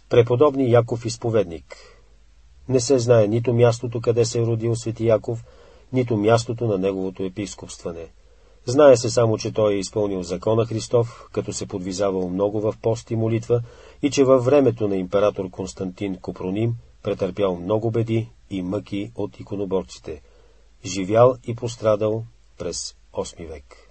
Преподобни Яков изповедник. Не се знае нито мястото, къде се е родил свети Яков, нито мястото на неговото епископстване. Знае се само, че той е изпълнил закона Христов, като се подвизавал много в пост и молитва, и че във времето на император Константин Копроним претърпял много беди и мъки от иконоборците. Живял и пострадал през 8 век.